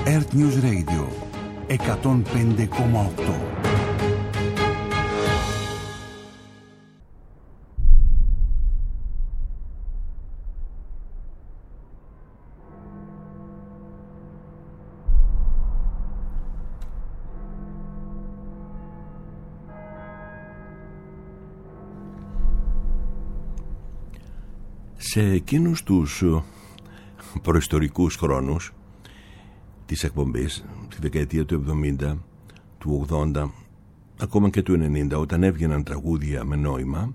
Earth News Radio 105,8. Σε εκείνους τους προϊστορικούς χρόνους της εκπομπής, τη δεκαετία του 70, του 80, ακόμα και του 90, όταν έβγαιναν τραγούδια με νόημα,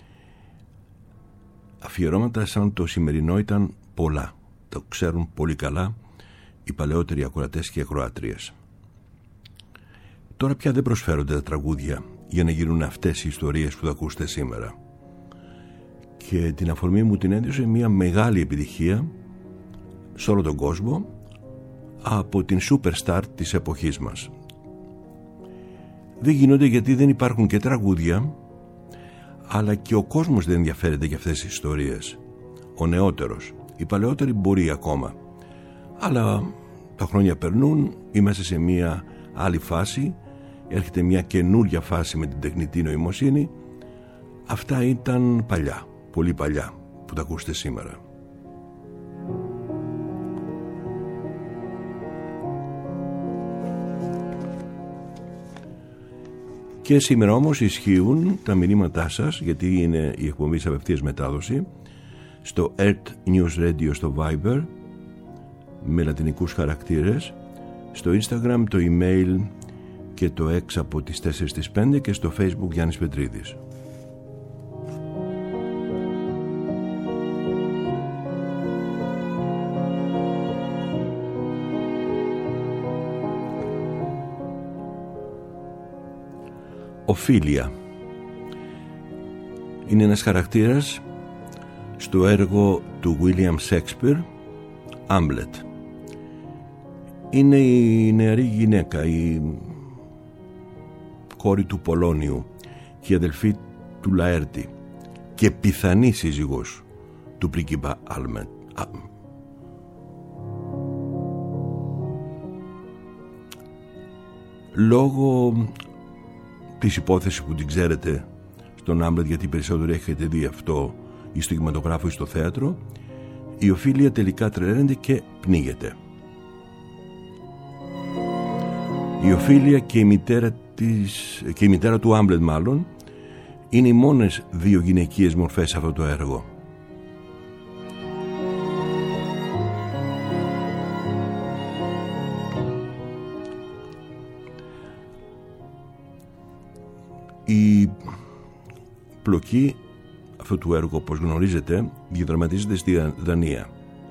αφιερώματα σαν το σημερινό ήταν πολλά. Το ξέρουν πολύ καλά οι παλαιότεροι ακροατές και ακροάτριες. Τώρα πια δεν προσφέρονται τα τραγούδια για να γίνουν αυτές οι ιστορίες που θα ακούσετε σήμερα. Και την αφορμή μου την έδωσε μια μεγάλη επιτυχία σε όλο τον κόσμο από την superstar της εποχής μας. Δεν γίνονται γιατί δεν υπάρχουν και τραγούδια, αλλά και ο κόσμος δεν ενδιαφέρεται για αυτές τις ιστορίες. Ο νεότερος, οι παλαιότεροι μπορεί ακόμα, αλλά τα χρόνια περνούν, είμαστε σε μια άλλη φάση, έρχεται μια καινούρια φάση με την τεχνητή νοημοσύνη. Αυτά ήταν παλιά, πολύ παλιά, που τα ακούσετε σήμερα. Και σήμερα όμως ισχύουν τα μηνύματά σας, γιατί είναι η εκπομπή σε απευθείας μετάδοση, στο Earth News Radio στο Viber με λατινικούς χαρακτήρες, στο Instagram, το email και το 6 από τις 4 στις 5 και στο Facebook Γιάννης Πετρίδης. Οφίλια είναι ένας χαρακτήρας στο έργο του William Shakespeare, Hamlet. Είναι η νεαρή γυναίκα, η κόρη του Πολώνιου και η αδελφή του Λαέρτη και πιθανή σύζυγος του πρίγκιπα Hamlet. Λόγω της υπόθεσης που την ξέρετε στον Hamlet, γιατί περισσότερο έχετε δει αυτό ή στο κινηματογράφο ή στο θέατρο, η Οφίλια τελικά τρελαίνεται και πνίγεται. Η Οφίλια και η μητέρα του Hamlet μάλλον είναι οι μόνες δύο γυναικείες μορφές σε αυτό το έργο. Η πλοκή αυτού του έργου, όπως γνωρίζετε, διαδραματίζεται στη Δανία.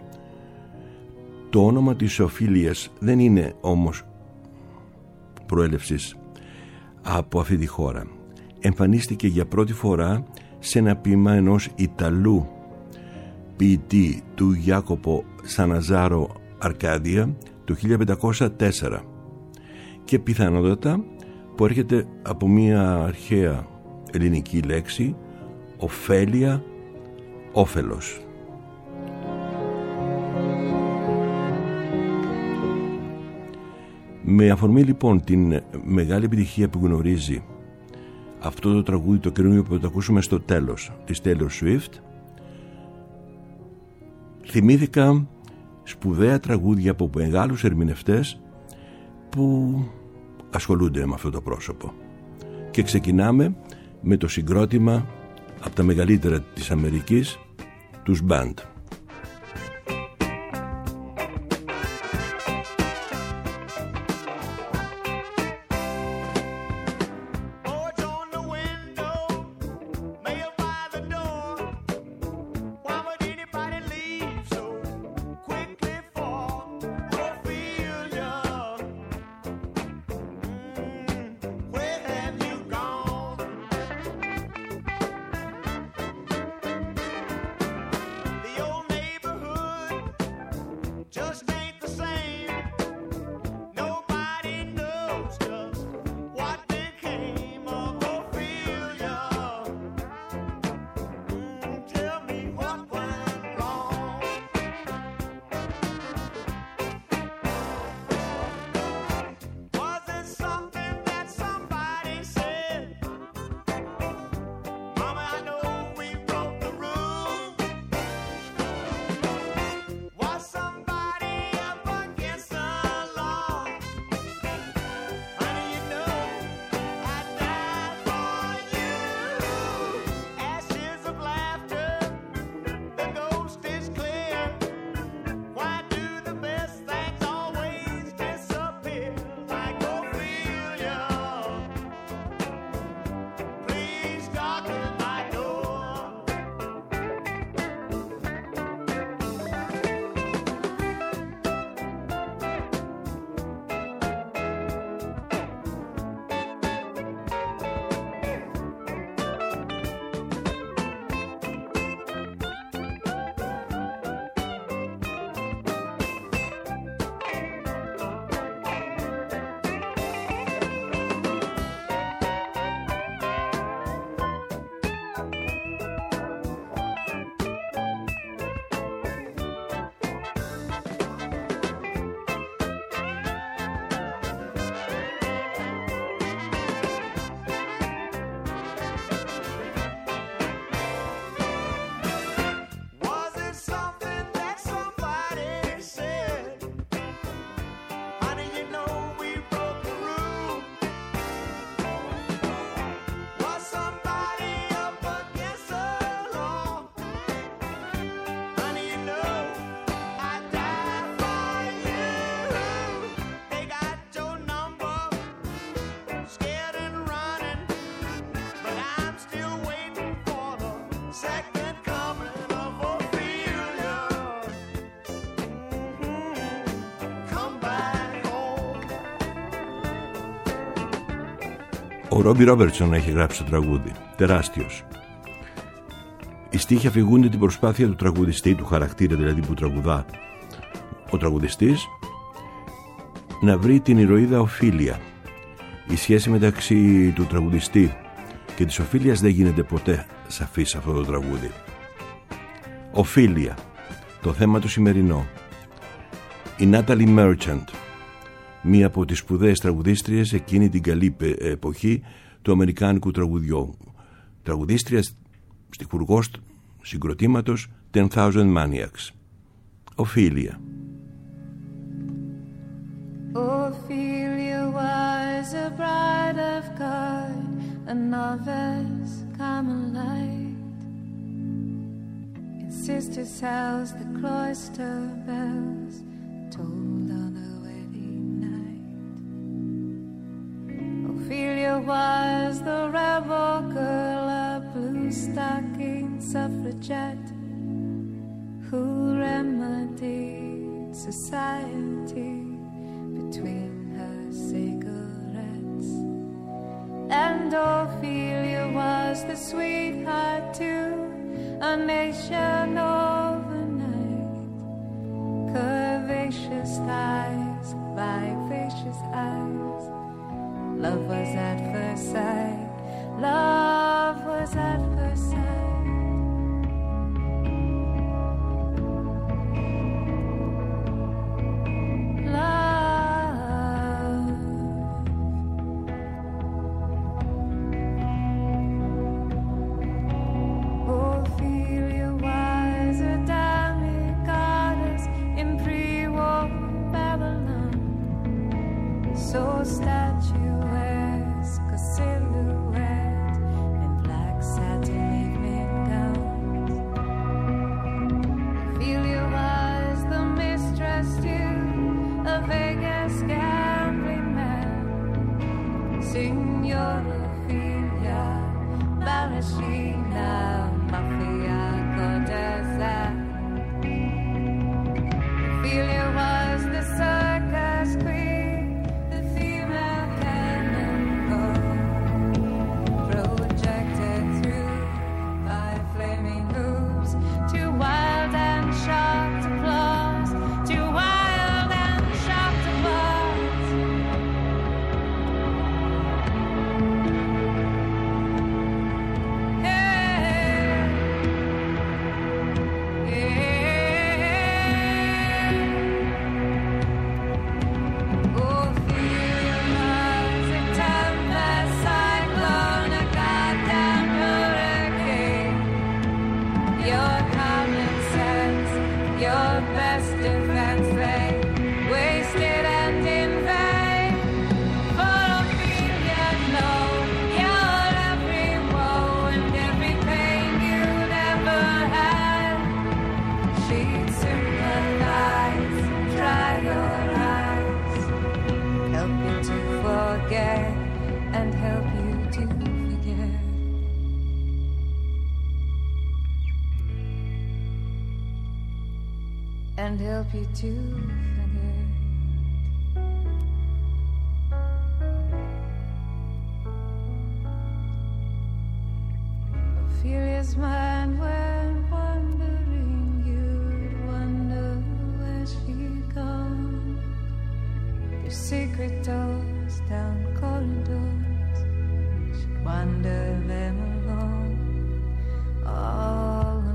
Το όνομα της Οφίλιας δεν είναι όμως προέλευσης από αυτή τη χώρα. Εμφανίστηκε για πρώτη φορά σε ένα ποίημα ενός Ιταλού ποιητή, του Γιάκοπο Σαναζάρο Αρκάδια, το 1504, και πιθανότατα που έρχεται από μια αρχαία ελληνική λέξη, ωφέλεια, όφελος. Με αφορμή λοιπόν την μεγάλη επιτυχία που γνωρίζει αυτό το τραγούδι, το καινούργιο που θα το ακούσουμε στο τέλος, της Taylor Swift, θυμήθηκα σπουδαία τραγούδια από μεγάλους ερμηνευτές που ασχολούνται με αυτό το πρόσωπο. Και ξεκινάμε με το συγκρότημα από τα μεγαλύτερα της Αμερικής, τους Band. Ο Ρόμπι Ρόμπερτσον έχει γράψει το τραγούδι, τεράστιος. Οι στίχοι αφηγούνται την προσπάθεια του τραγουδιστή, του χαρακτήρα δηλαδή που τραγουδά ο τραγουδιστής, να βρει την ηρωίδα Οφίλια. Η σχέση μεταξύ του τραγουδιστή και της Οφίλιας δεν γίνεται ποτέ σαφή σε αυτό το τραγούδι. Οφίλια, το θέμα του σημερινό. Η Νάταλι Μέρτσαντ, μία από τις σπουδαίες τραγουδίστριες εκείνη την καλή εποχή του αμερικάνικου τραγουδιού. Τραγουδίστρια στιχουργός συγκροτήματος 10,000 Maniacs. Οφίλια. Ophelia was a bride of God, a novice Carmelite. In sister's house the cloister bells tolled on her wedding night. Ophelia was the rebel girl, a blue-stocking suffragette who remedied society between her cigarettes. And Ophelia was the sweetheart to a nation overnight. Curvaceous thighs, vivacious eyes. Love was at first sight. Love was at first sight. And help you to forget. Ophelia's mind went wandering. You'd wonder where she'd gone. Through secret doors, down corridors, she'd wander them alone, all alone.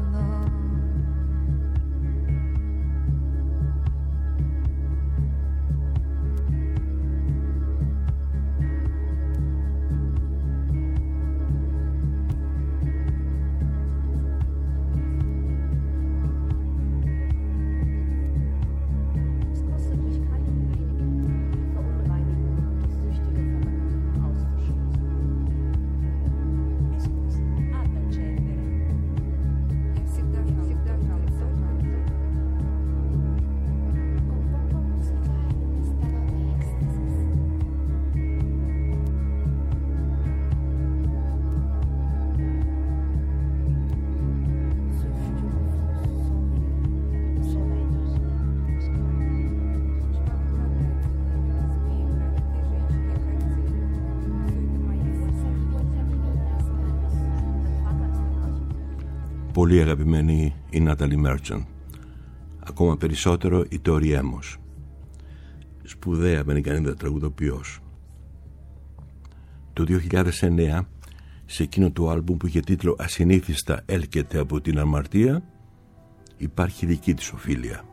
πολύ αγαπημένη η Νάταλι Μέρτσαντ, ακόμα περισσότερο η Τόρι Έμος, σπουδαία αμερικανίδα τραγουδοποιός. Το 2009, σε εκείνο το άλμπουμ που είχε τίτλο «Ασυνήθιστα έλκεται από την αμαρτία», υπάρχει δική της οφείλεια.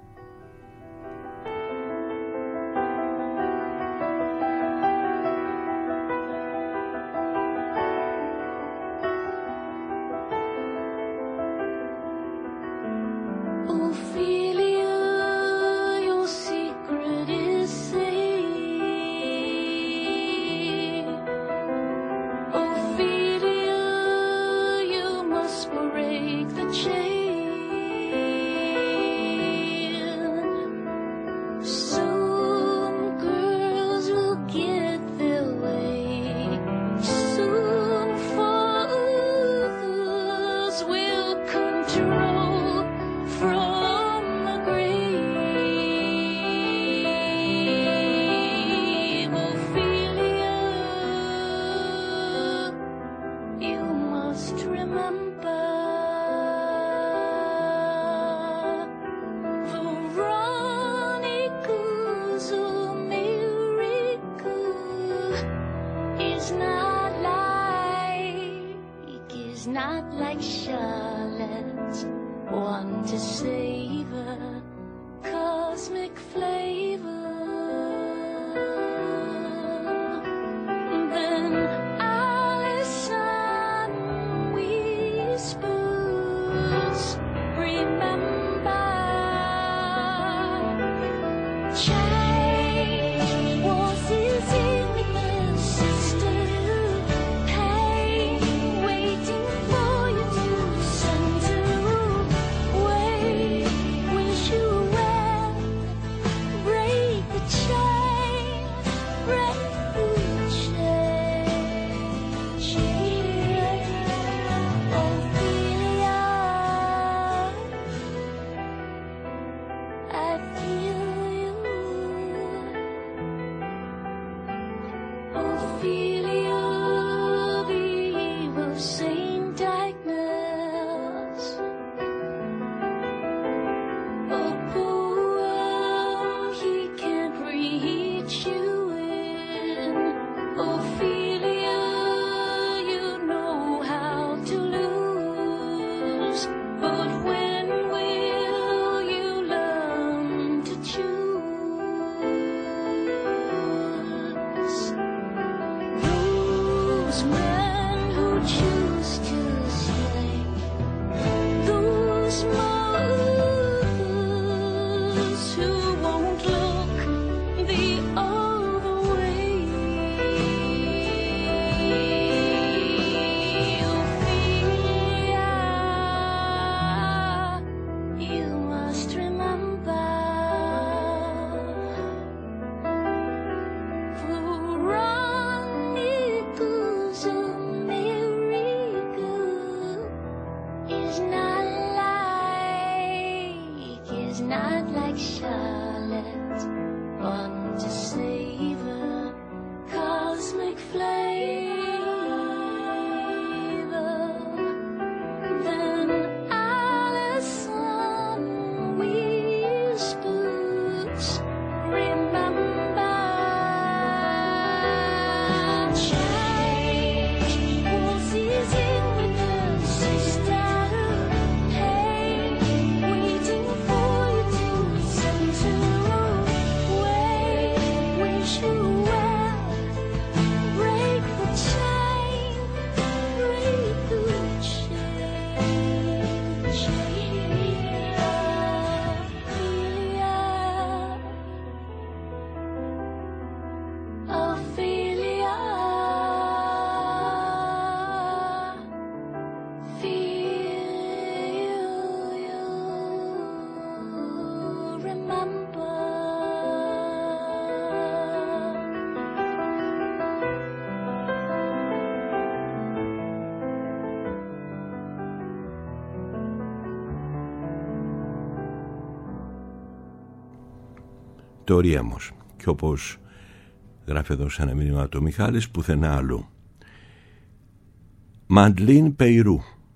Τόρι Έμος, και όπως γράφει εδώ σε ένα μήνυμα το Μιχάλης, πουθενά αλλού. Μαντλίν Πεϊρού,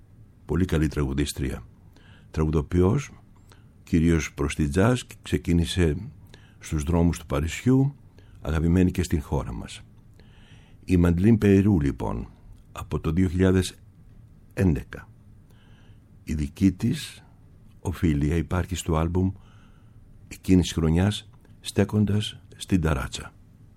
πολύ καλή τραγουδίστρια. Τραγουδοποιός, κυρίως προς τη τζάζ, ξεκίνησε στους δρόμους του Παρισιού, αγαπημένη και στην χώρα μας. Η Μαντλίν Πεϊρού, λοιπόν, από το 2011. Η δική της οφείλεια υπάρχει στο άλμπουμ εκείνης της χρονιάς, στέκοντας στην ταράτσα.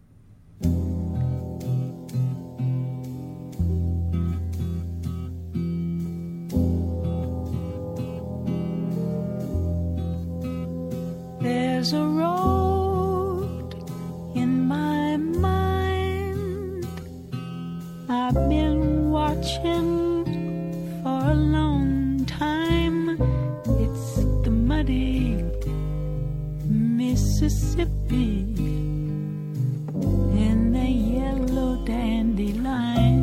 There's a road in my mind I've been watching for a long time. It's the muddy Mississippi and the yellow dandelion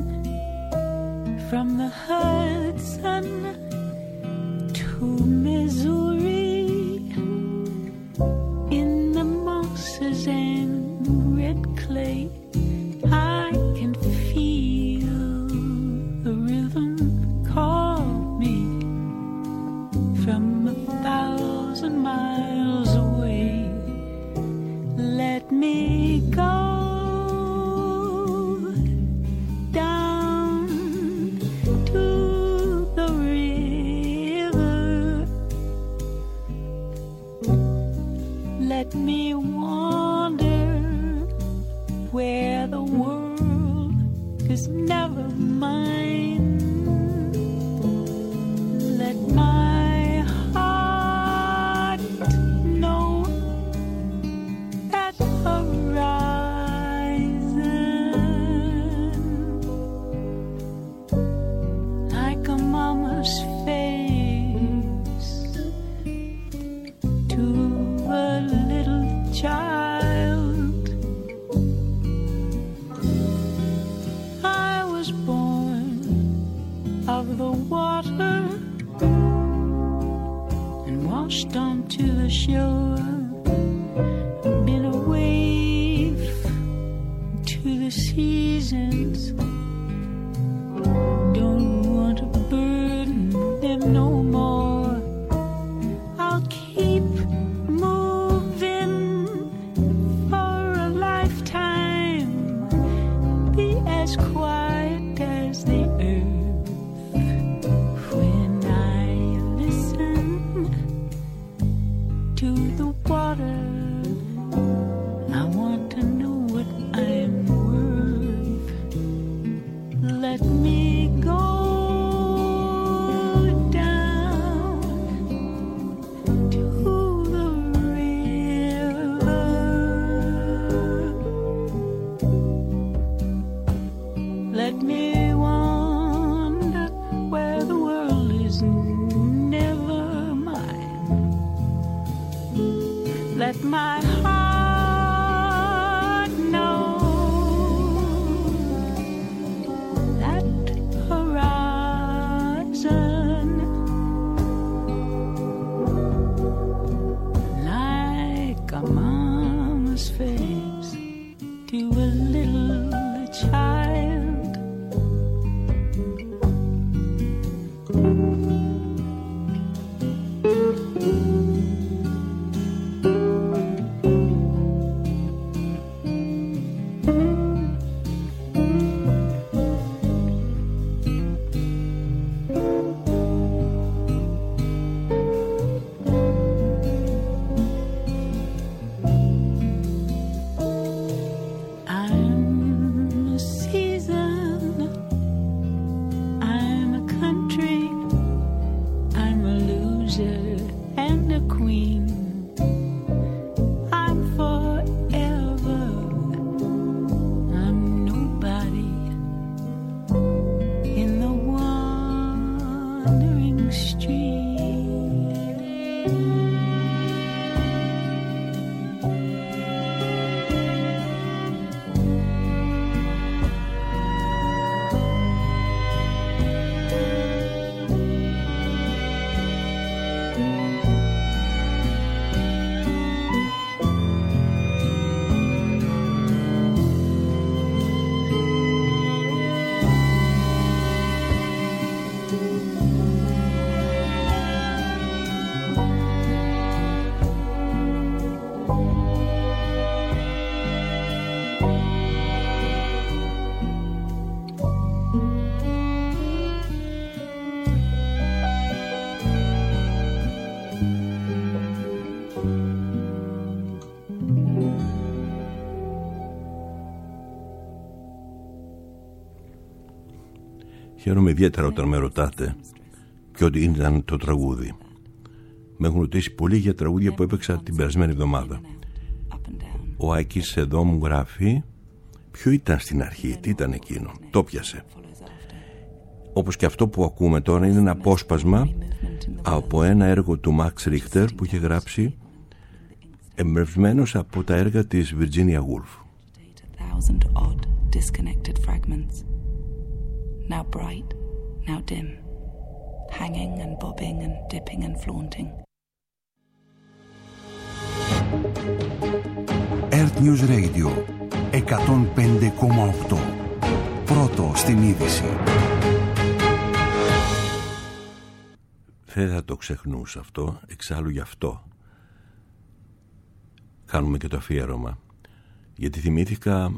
from the Hudson to Missouri. And red clay, I can feel the rhythm call me from 1,000 miles away. Let me go down to the river. Let me where the world is never mine. Let my heart know that horizon, like a mama's face to a little child. Of the water and washed onto the shore, been a wave to the seasons, don't want to burden them no more. I'll keep moving for a lifetime, be as quiet as the earth. To the water, I want to know what I'm worth. Let me go down to the river. Let me wander where the world is never mine. Let my heart know that horizon, like a mama's face to a little child. Χαίρομαι ιδιαίτερα όταν με ρωτάτε ποιο ήταν το τραγούδι. Με έχουν ρωτήσει πολύ για τραγούδια που έπαιξα την περασμένη εβδομάδα. Ο Άκης εδώ μου γράφει ποιο ήταν στην αρχή, τι ήταν εκείνο, το πιάσε. Όπως και αυτό που ακούμε τώρα είναι ένα απόσπασμα από ένα έργο του Max Richter που είχε γράψει εμπνευσμένος από τα έργα της Virginia Woolf. Now bright, now dim, hanging and bobbing and dipping and flaunting. Earth News Radio 105,8. Πρώτο στην είδηση. Δεν θα το ξεχνούσα αυτό, εξάλλου γι' αυτό κάνουμε και το αφιέρωμα, γιατί θυμήθηκα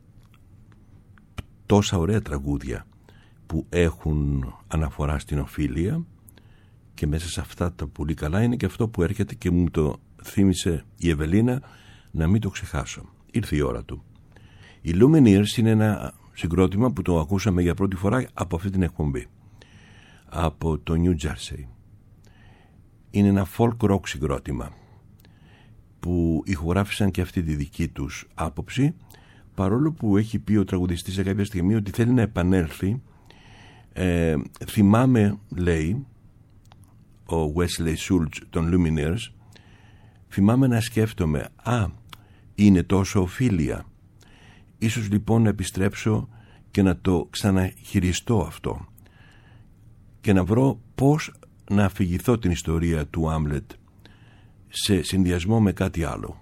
τόσα ωραία τραγούδια που έχουν αναφορά στην Οφίλια, και μέσα σε αυτά τα πολύ καλά είναι και αυτό που έρχεται και μου το θύμισε η Ευελίνα, να μην το ξεχάσω. Ήρθε η ώρα του. Οι Lumineers είναι ένα συγκρότημα που το ακούσαμε για πρώτη φορά από αυτή την εκπομπή, από το New Jersey. Είναι ένα folk rock συγκρότημα που ηχογράφησαν και αυτή τη δική τους άποψη, παρόλο που έχει πει ο τραγουδιστής σε κάποια στιγμή ότι θέλει να επανέλθει. Θυμάμαι, λέει ο Wesley Schultz των Lumineers, θυμάμαι να σκέφτομαι, είναι τόσο Οφίλια, ίσως λοιπόν να επιστρέψω και να το ξαναχειριστώ αυτό και να βρω πώς να αφηγηθώ την ιστορία του Άμλετ σε συνδυασμό με κάτι άλλο.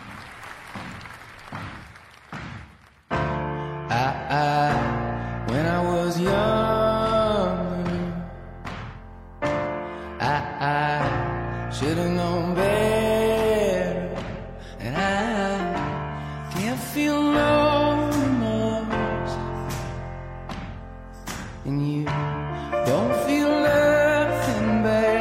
When I was younger, I should have known better, and I can't feel no remorse, and you don't feel nothing bad.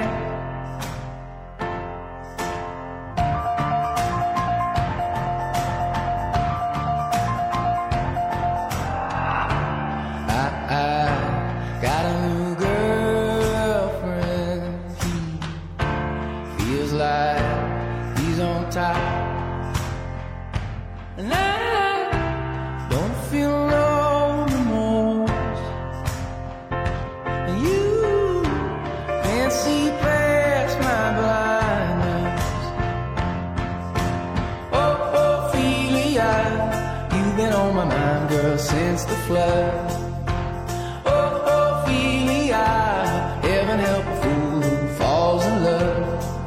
Got a new girlfriend. He feels like he's on top, and I don't feel no remorse. And you can't see past my blindness. Oh, Ophelia, you've been on my mind, girl, since the flood. Heaven help a fool who falls in love.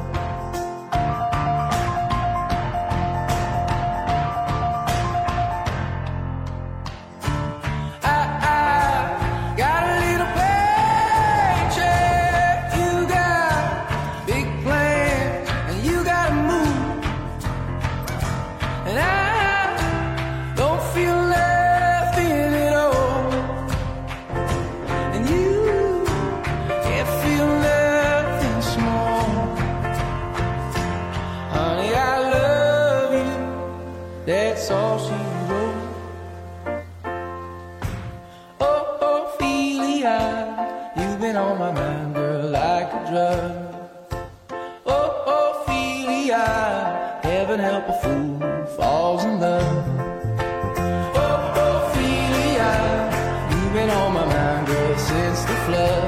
I got a little paycheck. You got big plans and you gotta move, and I don't feel left in it all. And you feel nothing small. Honey, I love you, that's all she wrote. Oh, Ophelia, you've been on my mind, girl, like a drug. Oh, Ophelia, heaven help a fool who falls in love. Oh, Ophelia, you've been on my mind, girl, since the flood.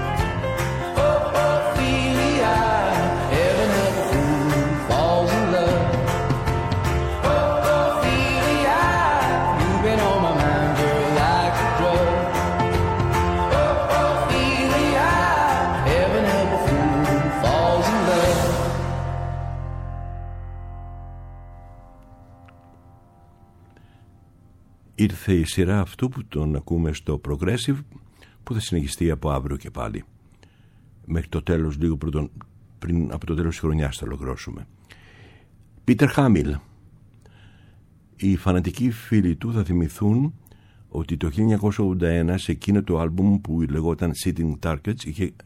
Ήρθε η σειρά αυτού που τον ακούμε στο Progressive, που θα συνεχιστεί από αύριο και πάλι μέχρι το τέλος, λίγο πριν από το τέλος της χρονιάς θα ολοκληρώσουμε. Πίτερ Χάμιλ. Οι φανατικοί φίλοι του θα θυμηθούν ότι το 1981 σε εκείνο το άλμπουμ που λεγόταν Sitting Targets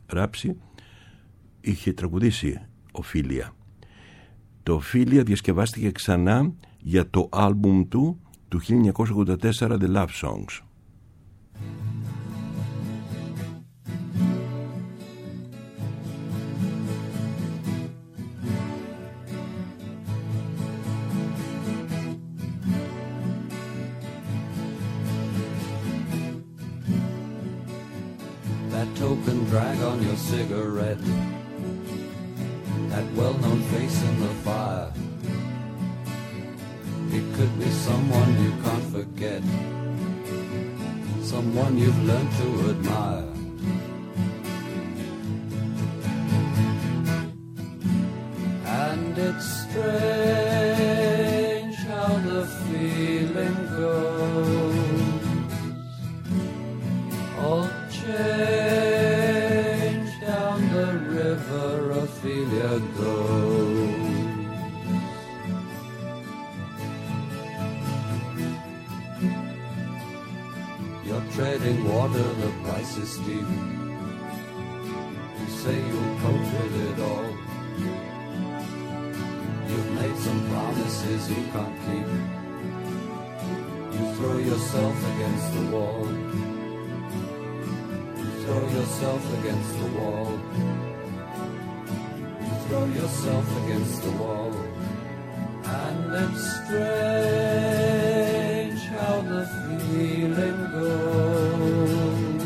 είχε τραγουδήσει Οφίλια. Το Οφίλια διασκευάστηκε ξανά για το άλμπουμ του 1984 The Love Songs. token drag on your cigarette, that well-known face in the fire. It could be someone you can't forget, someone you've learned to admire. And it's strange how the feeling goes, all change down the river Ophelia goes. You're treading water, the price is steep. You say you'll cope with it all. You've made some promises you can't keep. You throw yourself against the wall. You throw yourself against the wall. You throw yourself against the wall. And it's strange how the feeling goes,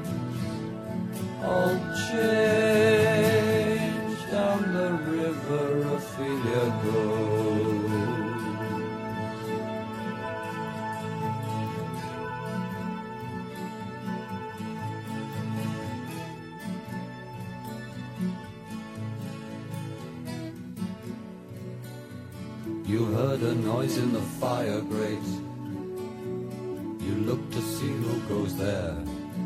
all change down the river Ophelia goes. You heard a noise in the fire grate. You look to see who goes there.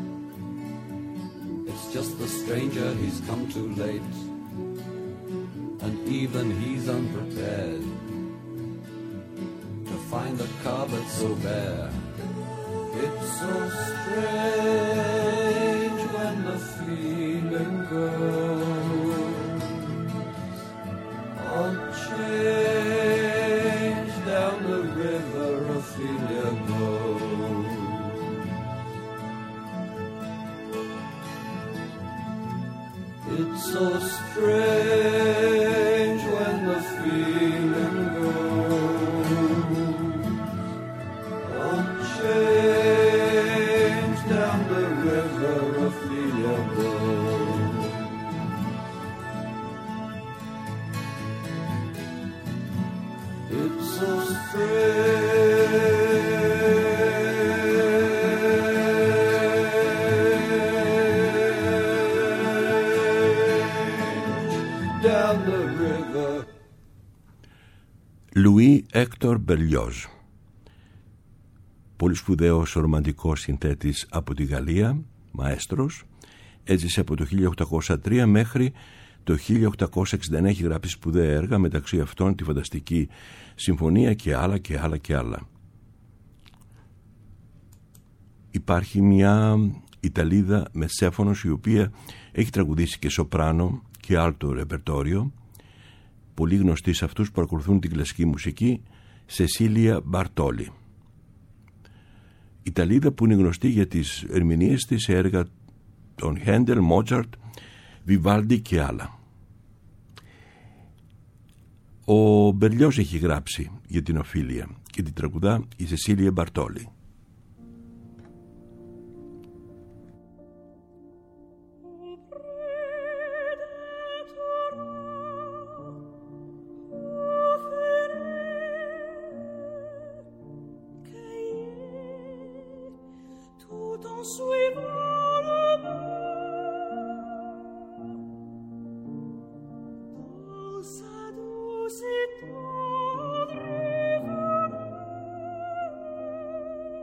It's just the stranger, he's come too late, and even he's unprepared to find the cupboard so bare. It's so strange when the feeling goes, all change down the river Ophelia goes. It's so strange when the feeling goes, all change down the river Ophelia goes. It's so strange down the river. Λουί Έκτορ Μπερλιόζ, πολύ σπουδαίος ρομαντικός συνθέτης από τη Γαλλία, μαέστρος, έζησε από το 1803 μέχρι το 1869, έχει γράψει σπουδαία έργα, μεταξύ αυτών τη Φανταστική Συμφωνία και άλλα και άλλα και άλλα. Υπάρχει μια Ιταλίδα μεσέφωνος η οποία έχει τραγουδήσει και σοπράνο και άλτο ρεπερτόριο, πολύ γνωστή σε αυτούς που παρακολουθούν την κλασική μουσική, Σεσίλια Μπαρτόλι. Ιταλίδα που είναι γνωστή για τις ερμηνείες της σε έργα των Χέντελ, Μότσαρτ, Βιβάλντι και άλλα. Ο Μπερλιόζ έχει γράψει για την Οφίλια και την τραγουδά η Σεσίλια Μπαρτόλι. C'est tendre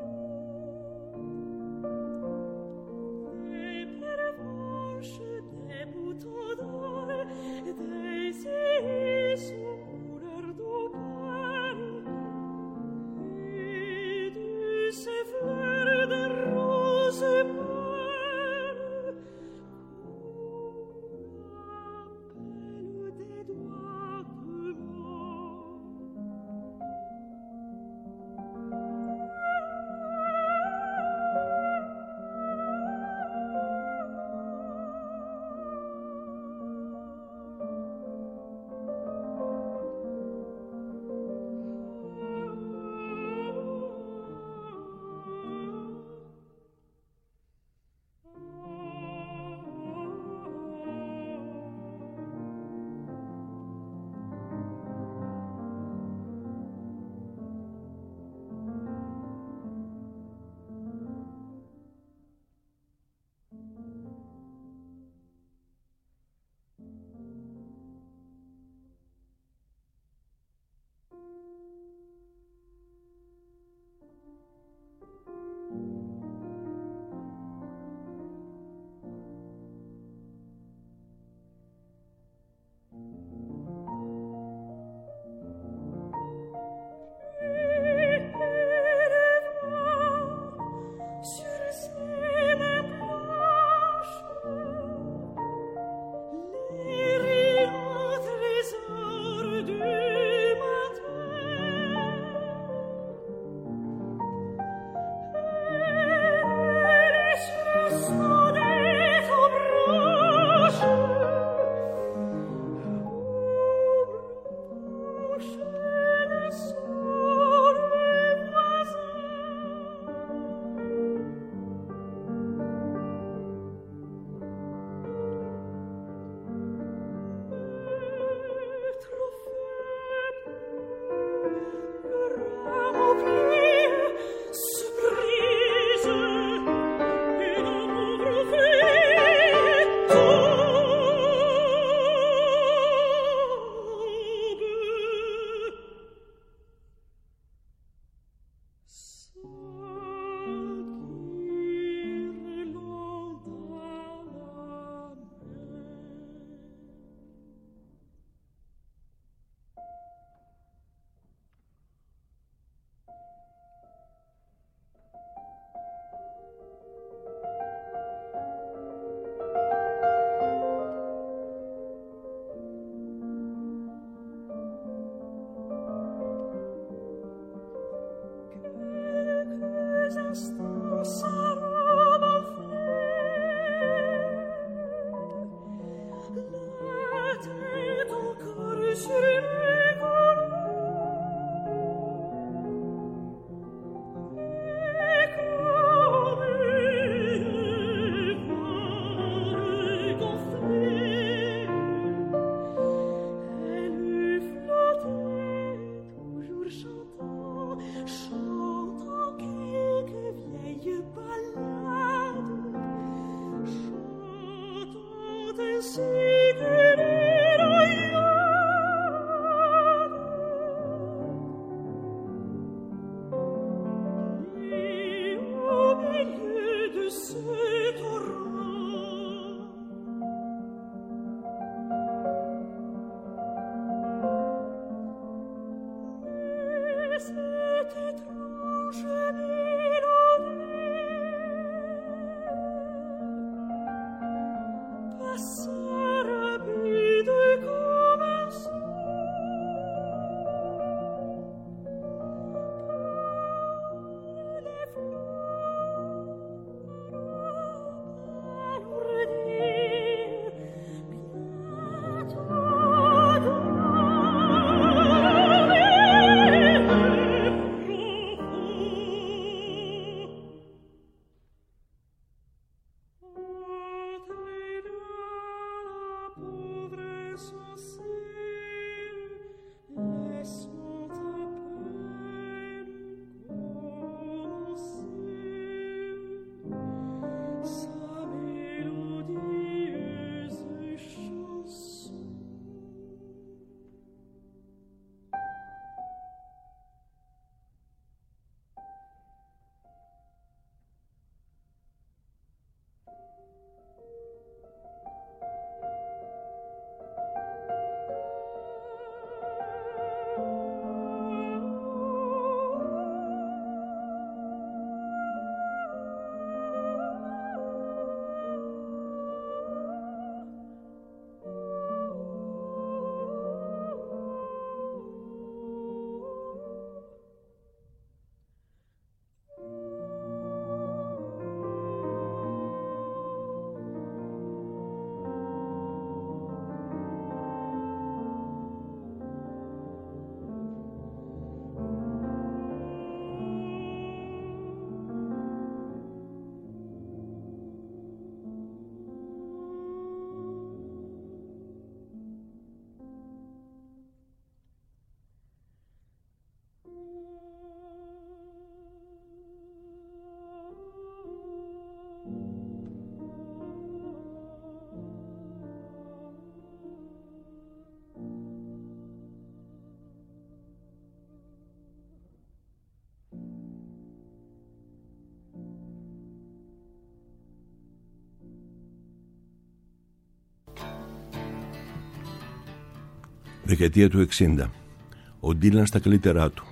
Δεκαετία του 60. Ο Ντίλαν στα καλύτερά του.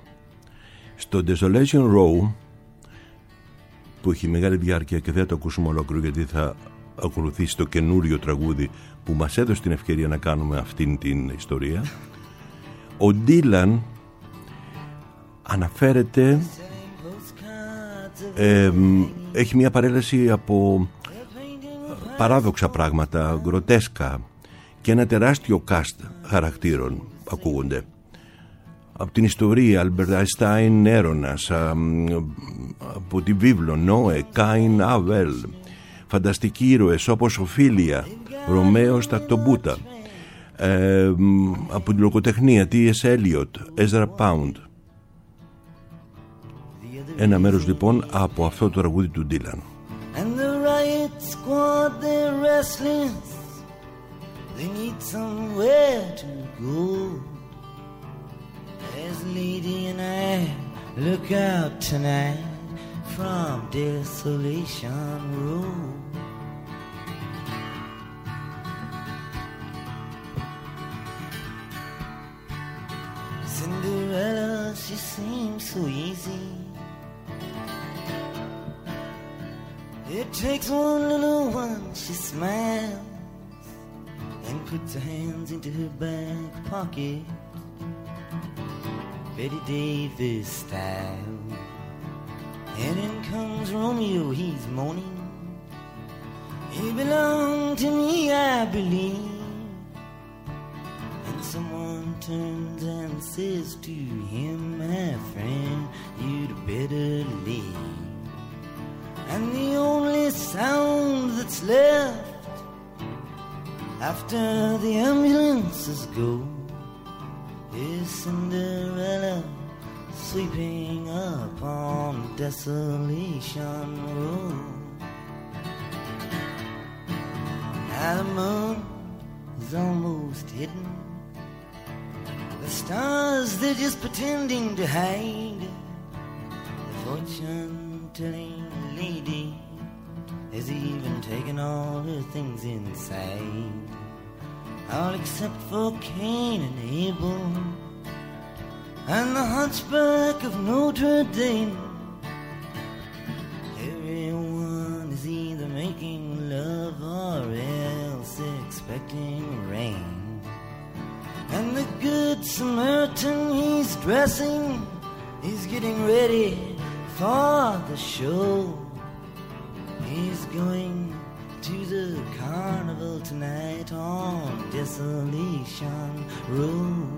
Στο Desolation Row, που έχει μεγάλη διάρκεια και δεν θα το ακούσουμε ολόκληρο γιατί θα ακολουθήσει το καινούριο τραγούδι που μας έδωσε την ευκαιρία να κάνουμε αυτήν την ιστορία, ο Ντίλαν αναφέρεται, έχει μια παρέλαση από παράδοξα πράγματα, γκροτέσκα, και ένα τεράστιο cast χαρακτήρων ακούγονται. Από την ιστορία, Άλμπερτ Αϊνστάιν έρωνας, από τη βίβλο Νόε, Κάιν, Αβέλ, φανταστικοί ήρωες όπως Οφίλια, Ρωμαίος Τακτομπούτα, από την λογοτεχνία T.S. Eliot, Ezra Pound. Ένα μέρος λοιπόν από αυτό το τραγούδι του Ντίλαν. And the riot squad, they're restless. They need somewhere to go. As Lady and I look out tonight from Desolation Road. Cinderella, she seems so easy. It takes one little one, she smiles and puts her hands into her back pocket, Betty Davis style. And in comes Romeo, he's moaning. He belonged to me, I believe. And someone turns and says to him, my friend, you'd better leave. And the only sound that's left after the ambulances go is Cinderella sweeping up on Desolation Road. Now the moon is almost hidden. The stars, they're just pretending to hide. The fortune-telling lady has even taken all her things inside, all except for Cain and Abel. and the hunchback of Notre Dame. Everyone is either making love or else expecting rain. And the good Samaritan, he's dressing, he's getting ready for the show. He's going to the carnival tonight on Desolation Road.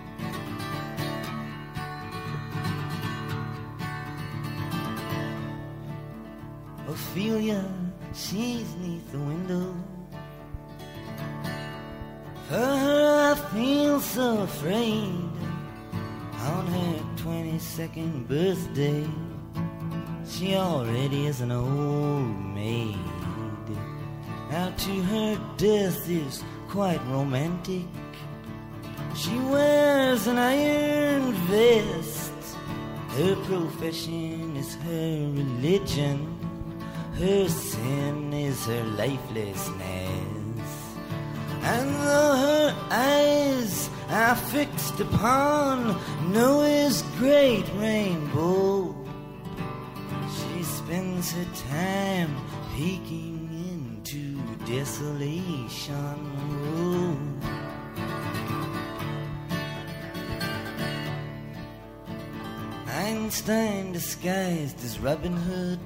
Ophelia, she's neath the window. For her I feel so afraid. On her 22nd birthday, she already is an old maid. Now to her death is quite romantic. She wears an iron vest. Her profession is her religion. Her sin is her lifelessness. And though her eyes are fixed upon Noah's great rainbow, she spends her time peeking into Desolation Road. Einstein disguised as Robin Hood,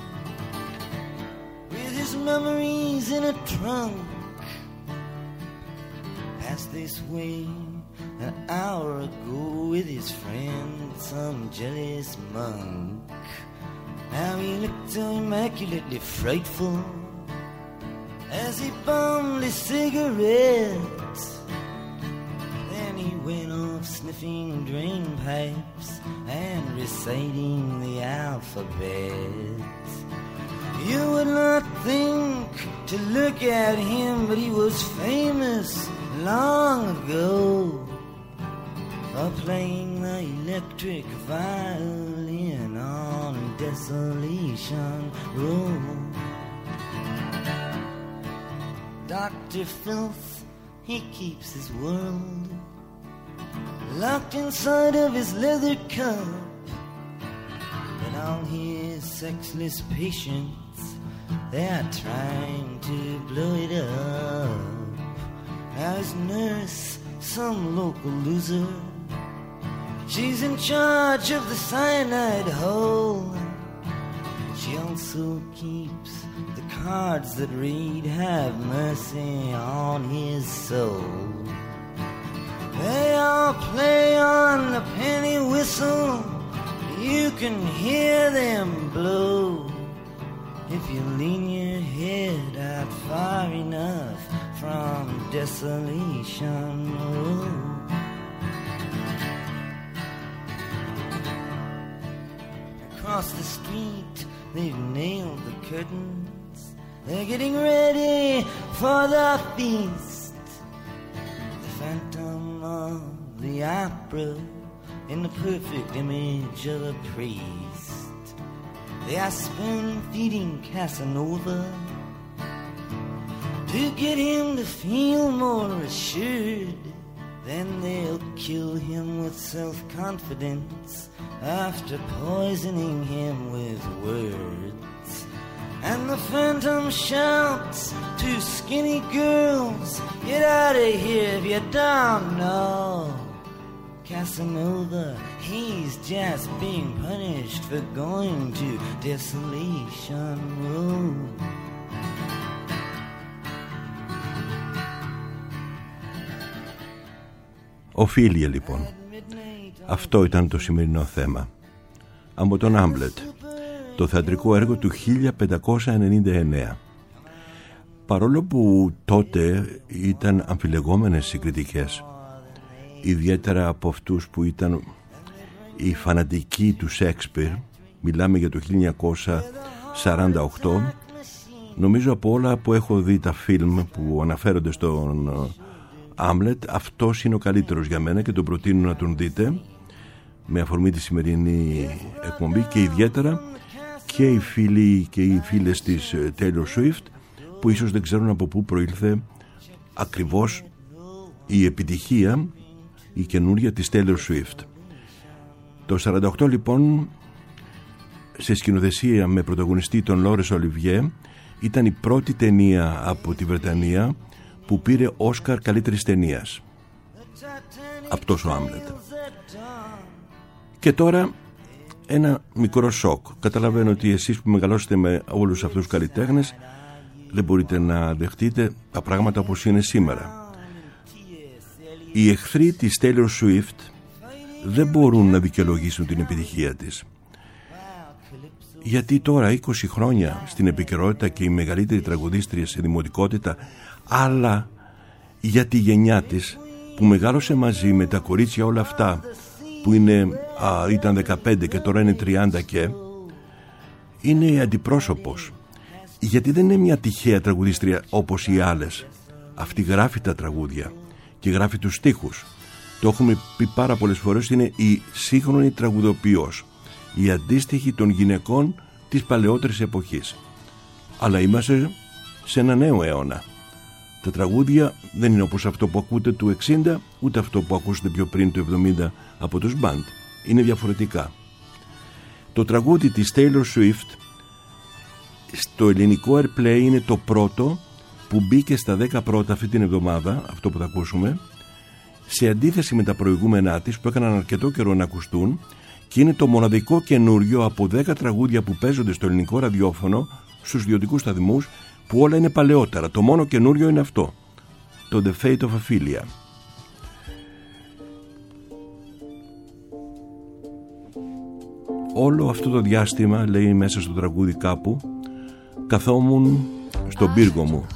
with his memories in a trunk, passed this way an hour ago with his friend, some jealous monk. Now he looked so immaculately frightful as he bummed his cigarette. Then he went off sniffing drain pipes and reciting the alphabet. You would not think to look at him, but he was famous long ago for playing the electric violin on Desolation Road. Dr. Filth, he keeps his world locked inside of his leather cup, but all his sexless patients, they're trying to blow it up. Now his nurse, some local loser, she's in charge of the cyanide hole. She also keeps the cards that read, "Have mercy on his soul." They all play on the penny whistle, you can hear them blow if you lean your head out far enough from Desolation Road. Across the street, they've nailed the curtains. They're getting ready for the feast. The Phantom of the Opera in the perfect image of a priest. They are spoon-feeding Casanova to get him to feel more assured. Then they'll kill him with self-confidence after poisoning him with words. And the Phantom shouts to skinny girls, "Get out of here if you don't know. Casanova, he's just being punished for going to Desolation Road." Οφίλια λοιπόν. Αυτό ήταν το σημερινό θέμα. Από τον Άμπλετ, το θεατρικό έργο του 1599. Παρόλο που τότε ήταν αμφιλεγόμενες οι κριτικές, ιδιαίτερα από αυτούς που ήταν οι φανατικοί του Σέξπιρ, μιλάμε για το 1948, νομίζω από όλα που έχω δει τα φιλμ που αναφέρονται στον Άμλετ, αυτός είναι ο καλύτερος για μένα και τον προτείνω να τον δείτε με αφορμή τη σημερινή εκπομπή, και ιδιαίτερα και οι φίλοι και οι φίλες της Taylor Swift, που ίσως δεν ξέρουν από πού προήλθε ακριβώς η επιτυχία, η καινούρια της Taylor Swift. Το 48 λοιπόν, σε σκηνοθεσία με πρωταγωνιστή τον Λόρες Ολιβιέ, ήταν η πρώτη ταινία από τη Βρετανία που πήρε Όσκαρ καλύτερης ταινίας. Αυτός ο Άμλετ. Και τώρα ένα μικρό σοκ. Καταλαβαίνω ότι εσείς που μεγαλώσετε με όλους αυτούς τους καλλιτέχνες δεν μπορείτε να δεχτείτε τα πράγματα όπως είναι σήμερα. Οι εχθροί της Taylor Swift δεν μπορούν να δικαιολογήσουν την επιτυχία της. Γιατί τώρα 20 χρόνια στην επικαιρότητα και η μεγαλύτερη τραγουδίστρια σε δημοτικότητα, αλλά για τη γενιά της που μεγάλωσε μαζί με τα κορίτσια όλα αυτά που ήταν 15 και τώρα είναι 30 και είναι αντιπρόσωπος. Γιατί δεν είναι μια τυχαία τραγουδίστρια όπως οι άλλες. Αυτή γράφει τα τραγούδια και γράφει τους στίχους. Το έχουμε πει πάρα πολλές φορές, είναι η σύγχρονη τραγουδοποιός, η αντίστοιχη των γυναικών της παλαιότερης εποχής. Αλλά είμαστε σε ένα νέο αιώνα. Τα τραγούδια δεν είναι όπως αυτό που ακούτε του 60, ούτε αυτό που ακούσατε πιο πριν του 70 από τους μπαντ. Είναι διαφορετικά. Το τραγούδι της Taylor Swift στο ελληνικό Airplay είναι το πρώτο που μπήκε στα 10 πρώτα αυτή την εβδομάδα, αυτό που θα ακούσουμε, σε αντίθεση με τα προηγούμενά της που έκαναν αρκετό καιρό να ακουστούν, και είναι το μοναδικό καινούριο από 10 τραγούδια που παίζονται στο ελληνικό ραδιόφωνο στους ιδιωτικούς σταθμούς που όλα είναι παλαιότερα. Το μόνο καινούριο είναι αυτό, το The Fate of Ophelia. Όλο αυτό το διάστημα, λέει μέσα στο τραγούδι κάπου, καθόμουν στον πύργο μου.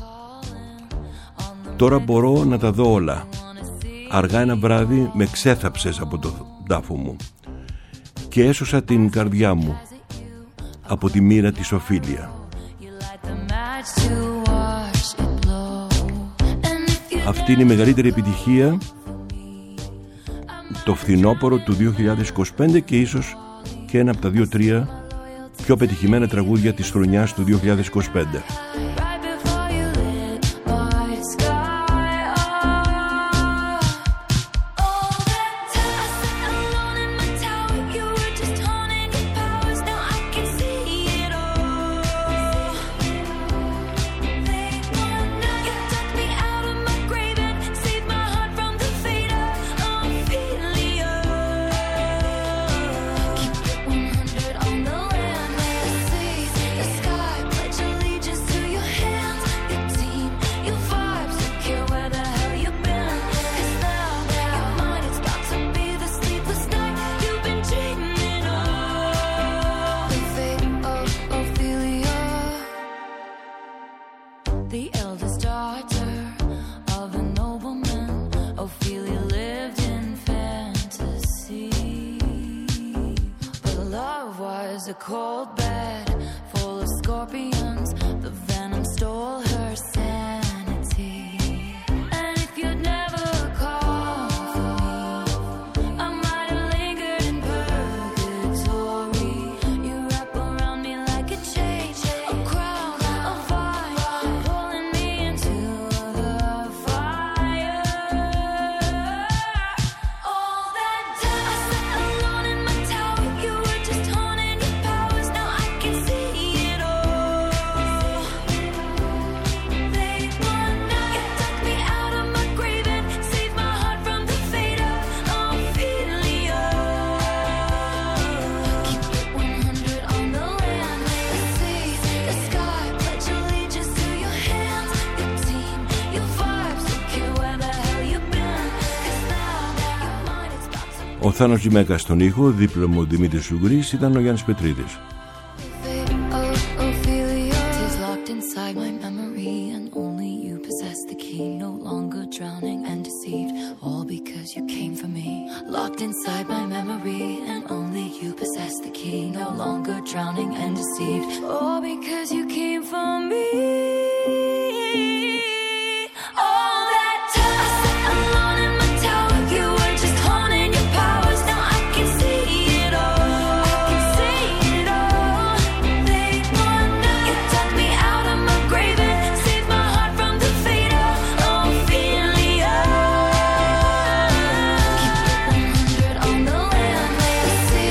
Τώρα μπορώ να τα δω όλα. Αργά ένα βράδυ με ξέθαψες από το τάφο μου και έσωσα την καρδιά μου από τη μοίρα της Οφίλια. Αυτή είναι η μεγαλύτερη επιτυχία το φθινόπωρο του 2025 και ίσως και ένα από τα 2-3 πιο πετυχημένα τραγούδια της χρονιάς του 2025. Ο Θάνος Τζιμέκας στον ήχο, δίπλα μου ο Δημήτρης Σουγκρής, ήταν ο Γιάννης Πετρίδης. See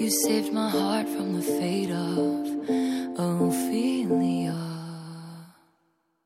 You saved my heart from the fate of Ophelia.